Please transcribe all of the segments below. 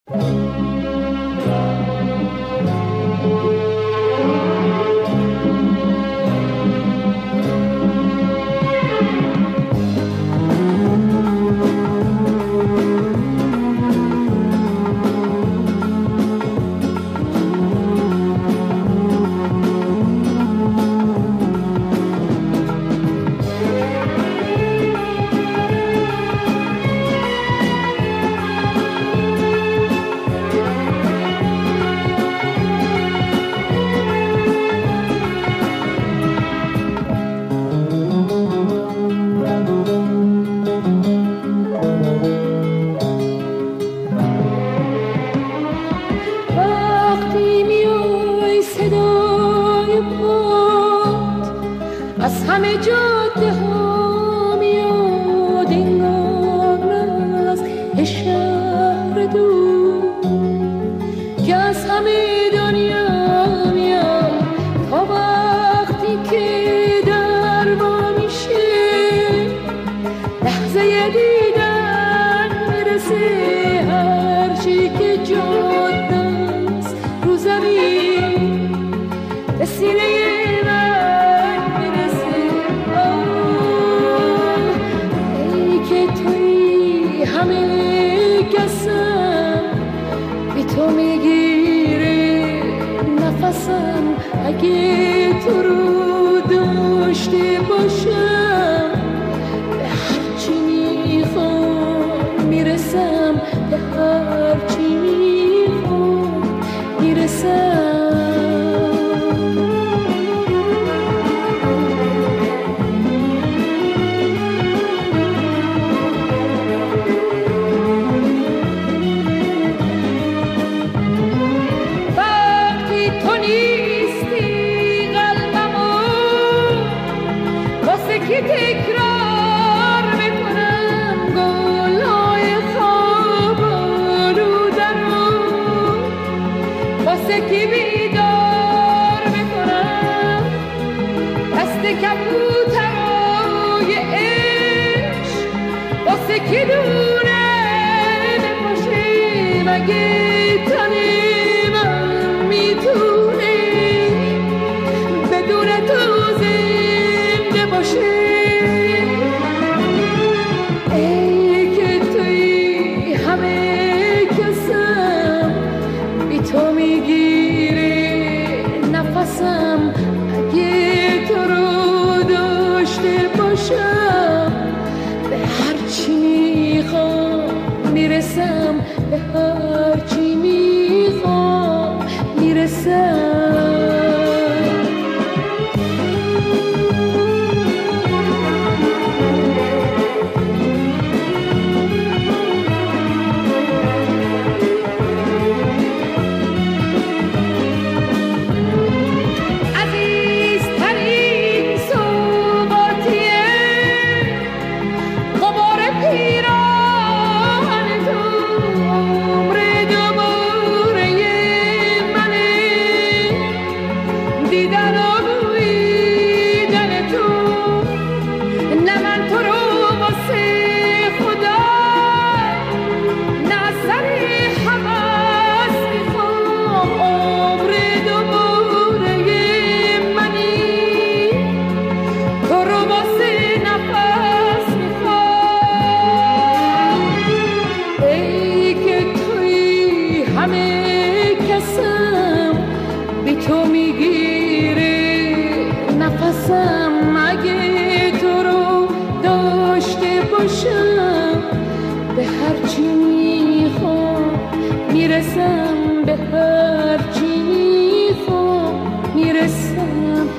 از همه جاده ها میاد این از شهر دور که از همه دنیا میاد تا وقتی که در با میشه لحظه دیدن میرسه هرچی که جاده است رو زمین به سینه تو میگیره نفسم اگه تو رو داشته باشم به هرچی میخوام میرسم به هرچی میخوام میرسم که تکرار میکنم گلهای خواب رو درون واسه که بیدار میکنم دست کبوترای عشق واسه که دونه نباشه مگه تنی من میتونه بدون تو زنده باشه تو میگیره نفسم اگه تو رو داشته باشم به هرچی میخوام میرسم به هرچی میخوام میرسم تو میگیره نفسم اگه تو رو داشته باشم به هرچی میخوام میرسم به هرچی میخوام میرسم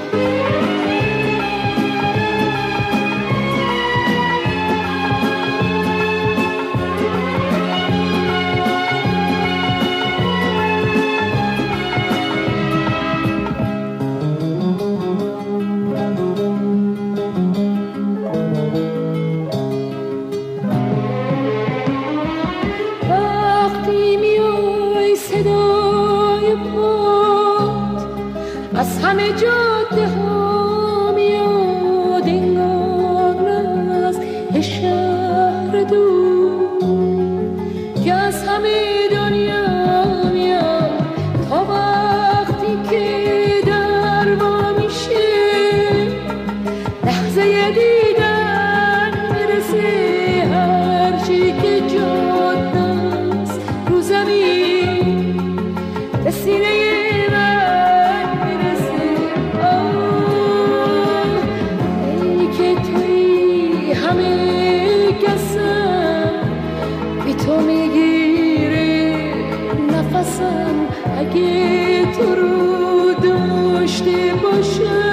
از همه جاده ها میاد این از شهر دور که از همه دنیا سینه من میرسه. ای که توی همه کسم، بی تو میگیره نفسم. اگه تو رو داشته باشم